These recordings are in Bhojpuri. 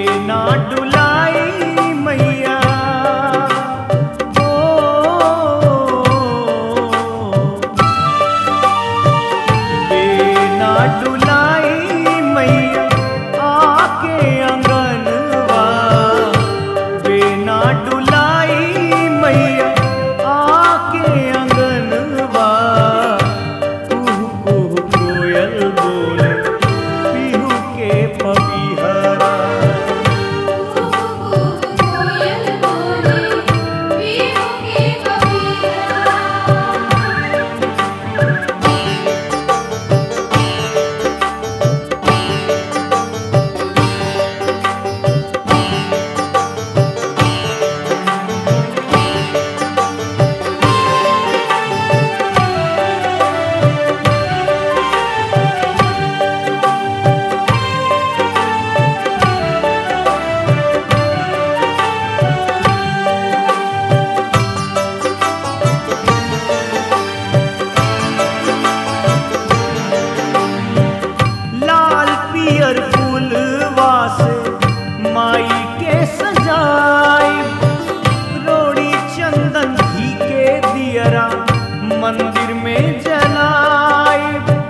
बेना डुलाई मैया बेना डुलाई मैया आके अंगनवा बेना डुलाई मैया आके अंगनवा कुहू कुहू कोयल बोले पीहू के पपीहरा फूलवा से माई के सजाई रोड़ी चंदन घी के दियरा मंदिर में जलाई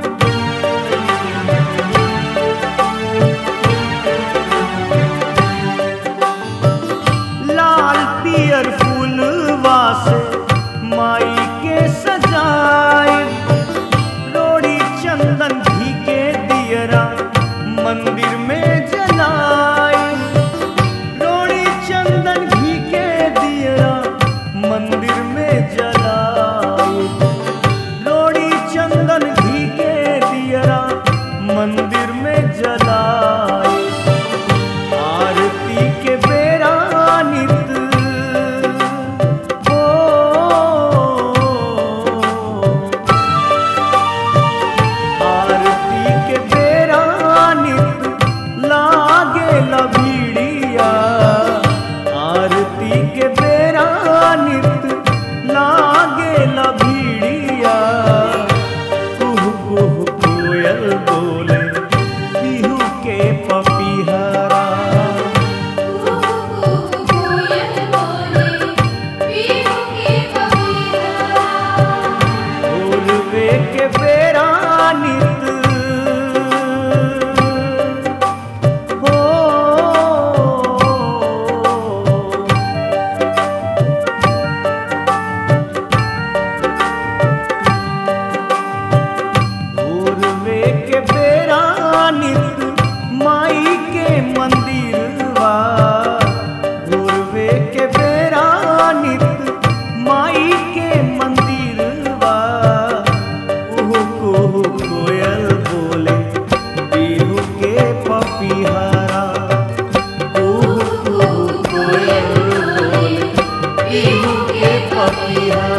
लाल पियर फूलवा से माई के सजाई रोड़ी चंदन घी के दियरा मंदिर में जलाई रोड़ी चंदन घी के दियरा मंदिर में जलाई रोड़ी चंदन घी के दियरा मंदिर में जलाई आरती के बेरा नित हो आरती के बेरा लागे लभीड़िया आरती के बेरा नित लागे लभीड़िया कुहू कुहू कोयल बोले पीहू के पपीहरा भोरवे के बेरा नित के बेरा नित माई के मंदिरवा भोरवे के बेरा नित माई के मंदिरवा कुहू कुहू कोयल बोले पीहू के पपीहरा कुहू कुहू कोयल बोले पीहू के पपीहरा।